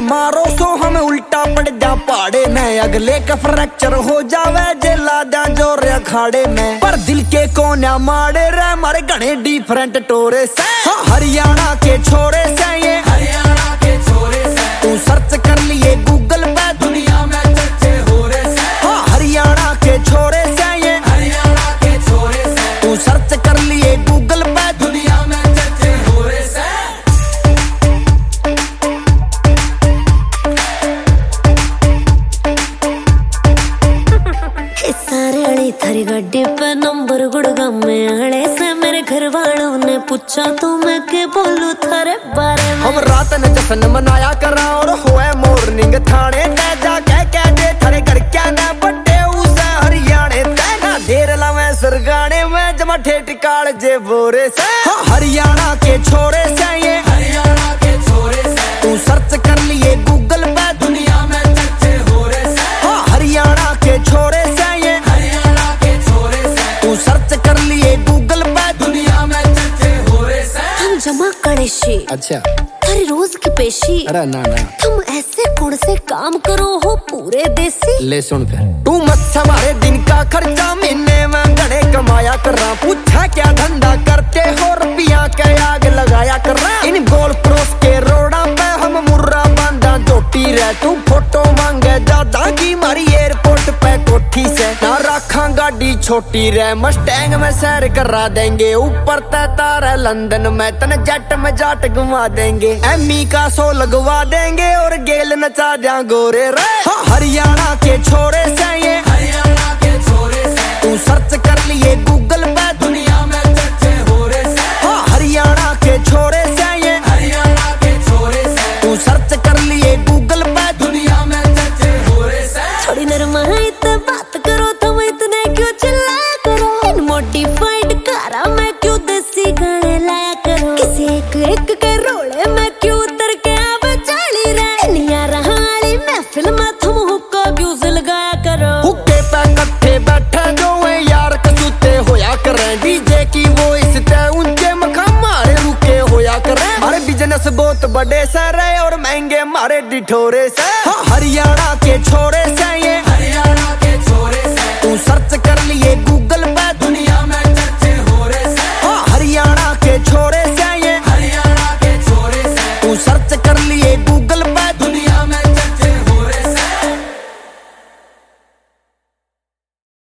मारो सो हमें उल्टा पड़ जा पहाड़े में, अगले का फ्रैक्चर हो जावे जेला दा जोर अखाड़े में। पर दिल के कोना मारे रे मारे घने डिफरेंट टोरे से। हाँ, हरियाणा के छोरे से ये, हरियाणा के छोरे से तू सर्च कर लिए गूगल पे, दुनिया में चर्चे हो रहे से। हाँ, हरियाणा के छोरे से ये, हरियाणा के छोरे से तू सर्च कर लिए गूगल पे, दुनिया में चर्चे हो रहे से। सारे थारी गड्डी पे नंबर गुड़गांव में आड़े से मेरे घर वालों ने पूछा तो मैं के बोलूं थारे बारे में। हम रात ने जश्न मनाया करा और होए मॉर्निंग थाने ते जा कह दे थारे घर क्या ना बड्डे उसे हरियाणे ते ना देर लावे सरगाने में जमा ठेठ काल जे बोरे से। हाँ, हरियाणा के छोरे से ये, हरियाणा के छोरे से तू सर्च कर लिए गूगल पे, दुनिया में चर्चे हो रहे से। हाँ, हरियाणा के छोरे से ये, हरियाणा के छोरे से तू सर्च कर लिए गूगल पे, दुनिया में चर्चे हो रहे से। हम जमा कड़ेशी अच्छा थारी रोज की पेशी, अरे ना ना तुम ऐसे कौन से काम करो हो पूरे देसी। ले सुन कर तू मत हमारे दिन का खर्चा महीने में घने कमाया कर रहा, पूछा क्या धंधा करते हो रुपया के आग लगाया कर रहा। इन गोल क्रॉस के रोड़ा पे हम मुर्रा बांधा चोटी रह, तू फोटो मांगे ज्यादा की मारी एयरपोर्ट पे कोठी से ना रखा गाड़ी छोटी रह, मस्टैंग में सैर करा देंगे ऊपर तारा लंदन में तन जेट में जाट घुमा देंगे, एमी का शो लगवा देंगे और गेल नचा जा गोरे रे। हाँ, हरियाणा के छोरे से ये, हरियाणा के छोरे से तू सर्च कर लिए गूगल पे, दुनिया में चर्चे हो रहे से। हाँ, हरियाणा के छोरे से ये, हरियाणा के छोरे से तू सर्च कर लिए गूगल पे, दुनिया में चर्चे हो रहे से। थोड़ी नरमाइत बात करो तुम इतने क्यों चिल्लाया करो, इन मॉडिफाइड कारा में क्यों देसी गाने लाया करो, किसी एक के रोले में क्यों उतर के आवे चाली रे, निया रहाली महफिल में तुम हुक्का क्यों लगाया करो। हुक्के पे कट्ठे बैठे जो है यार कसूते होया करें, डीजे की वॉइस ते ऊंचे मखा मारे रुके होया करें, अरे बिजनेस बहुत बड़े सर और महंगे मारे डिठोरे से। हाँ, हरियाणा के छोरे से ये,